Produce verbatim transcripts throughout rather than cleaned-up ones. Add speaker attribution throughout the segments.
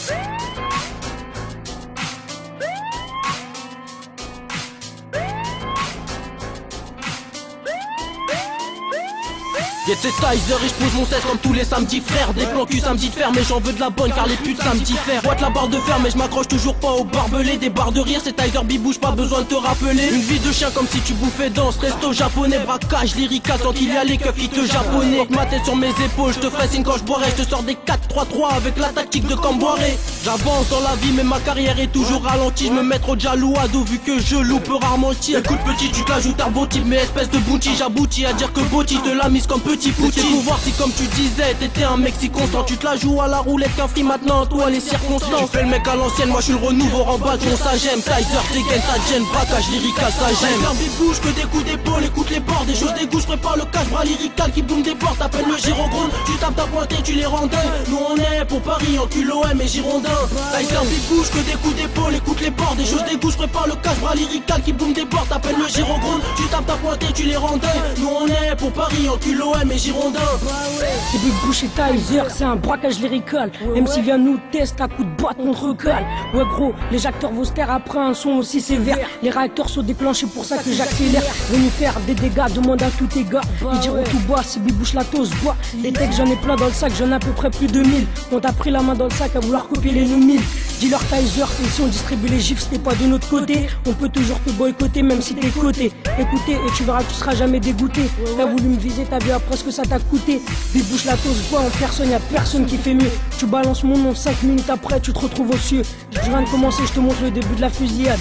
Speaker 1: J'étais Tizer et j'pose mon cesse comme tous les samedis frères. Des plans cul samedi de fer mais j'en veux de la bonne car les putes samedi faire. Boîte la barre de fer mais je m'accroche toujours pas au barbelé. Des barres de rire c'est Tizer bibouche, pas besoin de te rappeler. Une vie de chien comme si tu bouffais danse. Resto japonais, braquage, lyrical sans qu'il y a les keufs qui te japonais. Porte ma tête sur mes épaules, je te ferai signe quand je boirai. Je te sors des quatre trois trois avec la tactique de Camboiré. J'avance dans la vie mais ma carrière est toujours ralentie. Je me mets trop de jaloux à dos vu que je loupe rarement tir. Écoute petit tu te la joues turbo type mais espèce de bouti. J'aboutis à dire que Botti te la mise comme petit pouti. Pour voir si comme tu disais t'étais un mec si constant. Tu te la joues à la roulette qu'un free maintenant toi les circonstances. Tu fais le mec à l'ancienne, moi je suis le renouveau rembattons. Ça j'aime, Tizer, dégaine, ça gêne. Braquage lyrical, ça j'aime. Tizer big bouge que des coups d'épaule, écoute les bords. Des choses d'égout, je prépare le cache, bras lyrical qui boum des portes. T'appelles le Girogone, tu tapes ta pointe et tu les rends dingues. Nous on est pour Paris, en cul O M et Girondin. Tizer big bouge que des coups d'épaule, écoute les bords. Des choses d'égout, je prépare le cache, bras lyrical qui boum des portes. T'appelles le Girogone, tu tapes ta pointe et tu les rends dingues. Nous on est pour Paris, en cul O M et Girondin.
Speaker 2: C'est Big Bouche et Tizer, c'est un braquage lyrical. M C vient nous tester à coups de boîte contre cale. Ouais gros, les acteurs vont se taire après un son aussi sévère. Les réacteurs sont déclenchés pour ça que j'accélère. Venu faire des dégâts, demande à tous tes gars. Ils diront tout bois, c'est Big Bouche la tose bois. Les textes j'en ai plein dans le sac, j'en ai à peu près plus de mille. On t'a pris la main dans le sac à vouloir copier les nous mille. Dis-leur Tizer, ici on distribue les gifs, c'était pas de notre côté. On peut toujours te boycotter même si t'es coté. Écoutez et tu verras, tu seras jamais dégoûté. T'as voulu me viser, t'as vu après ce que ça t'a coûté. Big Bouche la tose bois en personne, y'a personne qui fait mieux. Tu balances mon nom, cinq minutes après tu te retrouves aux cieux. Je viens de commencer, je te montre le début de la fusillade.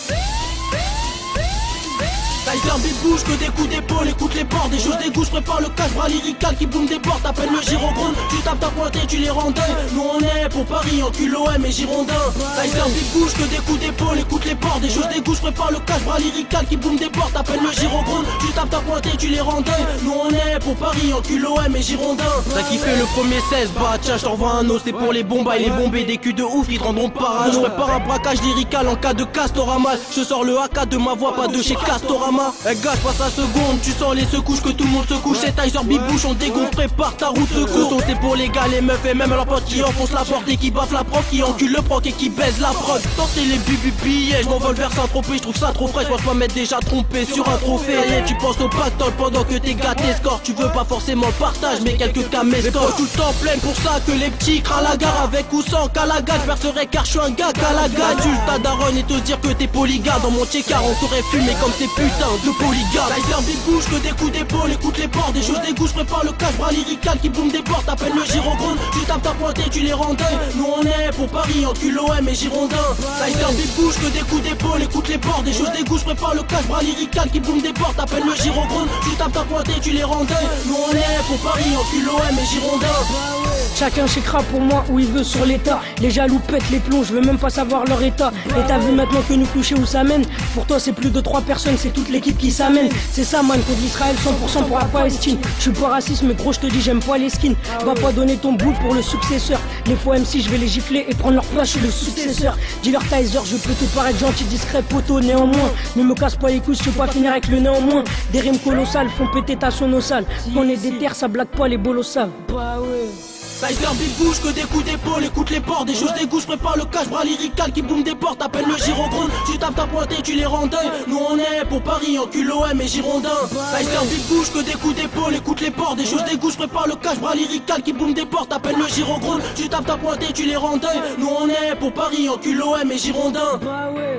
Speaker 1: Tizer big bouge que des coups d'épaule, écoute les bords. Des choses d'égout, je prépare le cache, bras lyrical qui boum des portes. T'appelles le Girogone, tu tapes ta pointe et tu les rends dingues. Nous on est pour Paris, en cul O M et Girondin. Tizer big bouge que des coups d'épaule, écoute les bords. Des choses d'égout, je prépare le cache, bras lyrical qui boum des portes. T'appelles le Girogone, tu tapes ta pointe et tu les rends dingues. Nous on est pour Paris, en cul O M et Girondin. T'as kiffé le premier seize, bah tiens je t'envoie un os. C'est pour les bombes et les bombés, des culs de ouf qui te rendront parano. Je prépare un braquage lyrical en cas de Castorama. Je sors le A K de ma voix, pas de chez Castorama. Eh gars, passe la seconde, tu sens les secouches que tout le monde se couche. C'est Tizer big bouche, on dégonfle, prépare ta route secours. Ce son c'est pour les gars, les meufs et même leurs potes qui enfoncent la porte et qui baffent la prof, qui encule le proc et qui baise la prod. Tentez les bubu billets, je m'envole vers Saint-Tropez, je trouve ça trop frais, je pense pas m'être déjà trompé sur un trophée. Et tu penses au pactole pendant que tes gars t'escortent. Tu veux pas forcément le partage, mais quelques cas m'escortent. Tout le temps plein pour ça que les petits crient la gare. Avec ou sans calaga, je percerai car je suis un gars calaga. Adulte ta daronne et te dire que t'es polygame. Dans mon tchécar on t'aurait fumé comme ces putains de polygames. Tizer big bouge que des coups d'épaule, écoute les bords. Des choses d'égout, je prépare le cache, bras lyrical qui boum des portes. T'appelles le Girogone, tu tapes ta pointe et tu les rends dingues. Nous on est pour Paris, en cul O M et Girondin. Tizer big bouge que des coups d'épaule, écoute les bords. Des choses d'égout, je prépare le cache, bras lyrical qui boum des portes. T'appelles le Girogone, tu tapes ta pointe et tu les rends dingues. Nous on est pour Paris, en cul O M et Girondin.
Speaker 2: Chacun chéquera pour moi où il veut sur l'état. Les jaloux pètent les plombs, je veux même pas savoir leur état. Et t'as vu maintenant que nous toucher où ça mène. Pour toi c'est plus de trois personnes, c'est toute l'équipe qui s'amène. C'est ça man, contre l'Israël cent pour cent pour la Palestine. Je suis pas raciste mais gros je te dis j'aime pas les skins. Va pas donner ton bout pour le successeur. Les faux M C je vais les gifler et prendre leur place chez le successeur. Dis-leur Tizer, je peux te paraître gentil, discret, poteau, néanmoins. Ne me casse pas les couilles, je peux pas finir avec le néanmoins. Des rimes colossales font péter ta sonosale. Quand on est des terres ça blague pas les bolos savent. Bah ouais.
Speaker 1: Tizer big bouge que des coups d'épaule, écoute les bords. Des choses d'égout, je prépare le cache, bras lyrical qui boum des portes. T'appelles le Girogone, tu tapes ta pointe et tu les rends dingues. Nous on est pour Paris, en cul O M et Girondin. Tizer big bouge que des coups d'épaule, écoute les bords. Des choses d'égout, je prépare le cache, bras lyrical qui boum des portes. T'appelles le Girogone, tu tapes ta pointe et tu les rends dingues. Nous on est pour Paris, en cul O M et Girondin.
Speaker 2: Bah ouais.